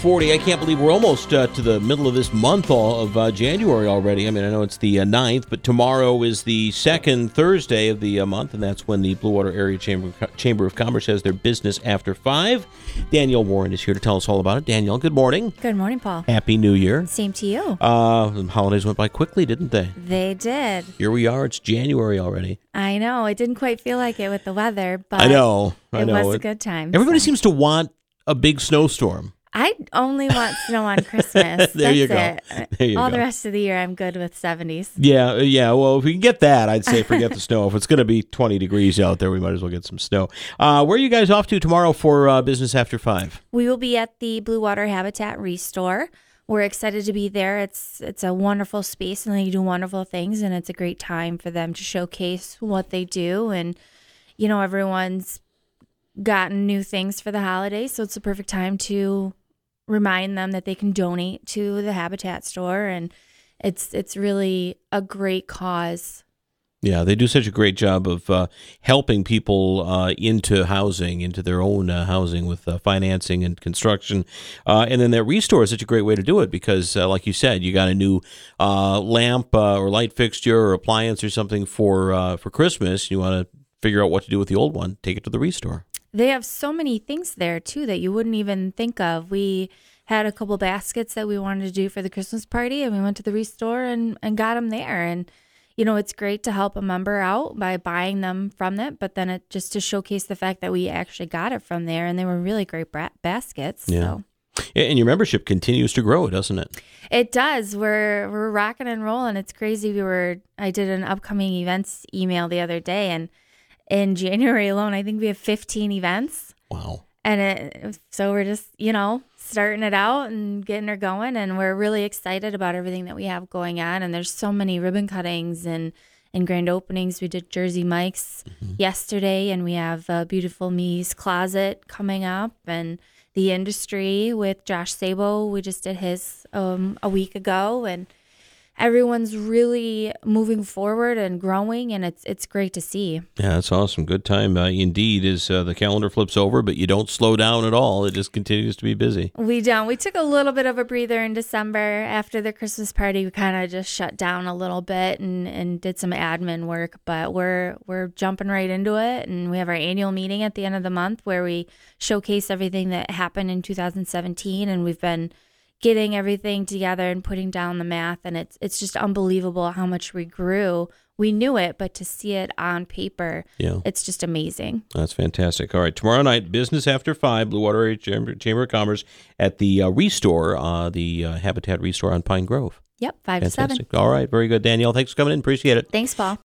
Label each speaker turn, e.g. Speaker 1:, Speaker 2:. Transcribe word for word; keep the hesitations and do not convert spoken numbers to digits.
Speaker 1: forty. I can't believe we're almost uh, to the middle of this month all of uh, January already. I mean, I know it's the uh, ninth, but tomorrow is the second Thursday of the uh, month, and that's when the Blue Water Area Chamber, Chamber of Commerce has their business after five. Danielle Warren is here to tell us all about it. Danielle, good morning.
Speaker 2: Good morning, Paul.
Speaker 1: Happy New Year.
Speaker 2: Same to you.
Speaker 1: Uh, the holidays went by quickly, didn't they?
Speaker 2: They did.
Speaker 1: Here we are. It's January already.
Speaker 2: I know. It didn't quite feel like it with the weather, but
Speaker 1: I know. I
Speaker 2: it
Speaker 1: know.
Speaker 2: was
Speaker 1: it,
Speaker 2: a good time.
Speaker 1: Everybody
Speaker 2: so.
Speaker 1: seems to want a big snowstorm.
Speaker 2: I only want snow on Christmas.
Speaker 1: There
Speaker 2: That's
Speaker 1: you go.
Speaker 2: It.
Speaker 1: There you
Speaker 2: All
Speaker 1: go.
Speaker 2: the rest of the year, I'm good with seventies.
Speaker 1: Yeah, yeah. Well, if we can get that, I'd say forget the snow. If it's going to be twenty degrees out there, we might as well get some snow. Uh, where are you guys off to tomorrow for uh, business after five?
Speaker 2: We will be at the Blue Water Habitat Restore. We're excited to be there. It's it's a wonderful space, and they do wonderful things, and it's a great time for them to showcase what they do. And, you know, everyone's gotten new things for the holidays, so it's a perfect time to remind them that they can donate to the Habitat store, and it's it's really a great cause.
Speaker 1: Yeah, they do such a great job of uh, helping people uh, into housing, into their own uh, housing with uh, financing and construction. Uh, and then that Restore is such a great way to do it because, uh, like you said, you got a new uh, lamp uh, or light fixture or appliance or something for uh, for Christmas. You want to figure out what to do with the old one, take it to the Restore.
Speaker 2: They have so many things there, too, that you wouldn't even think of. We had a couple baskets that we wanted to do for the Christmas party, and we went to the Restore and, and got them there. And, you know, it's great to help a member out by buying them from it, but then it just to showcase the fact that we actually got it from there, and they were really great bra- baskets.
Speaker 1: Yeah.
Speaker 2: So.
Speaker 1: And your membership continues to grow, doesn't it?
Speaker 2: It does. We're we're rocking and rolling. It's crazy. We were I did an upcoming events email the other day, and in January alone, I think we have fifteen events.
Speaker 1: Wow.
Speaker 2: And it, so we're just, you know, starting it out and getting her going. And we're really excited about everything that we have going on. And there's so many ribbon cuttings and, and grand openings. We did Jersey Mike's mm-hmm. yesterday, and we have uh, Beautiful Me's Closet coming up, and The Industry with Josh Sabo. We just did his um, a week ago, and everyone's really moving forward and growing, and it's it's great to see.
Speaker 1: Yeah, that's awesome. Good time uh, indeed as uh, the calendar flips over, but you don't slow down at all. It just continues to be busy.
Speaker 2: We don't. We took a little bit of a breather in December after the Christmas party. We kind of just shut down a little bit and, and did some admin work, but we're we're jumping right into it, and we have our annual meeting at the end of the month where we showcase everything that happened in two thousand seventeen, and we've been getting everything together and putting down the math, and it's it's just unbelievable how much we grew. We knew it, but to see it on paper, yeah. It's just amazing.
Speaker 1: That's fantastic. All right, tomorrow night, business after five, Blue Water Area Chamber, Chamber of Commerce at the uh, Restore, uh, the uh, Habitat Restore on Pine Grove.
Speaker 2: Yep, five
Speaker 1: fantastic.
Speaker 2: to seven.
Speaker 1: All right, very good, Danielle. Thanks for coming in. Appreciate it.
Speaker 2: Thanks, Paul.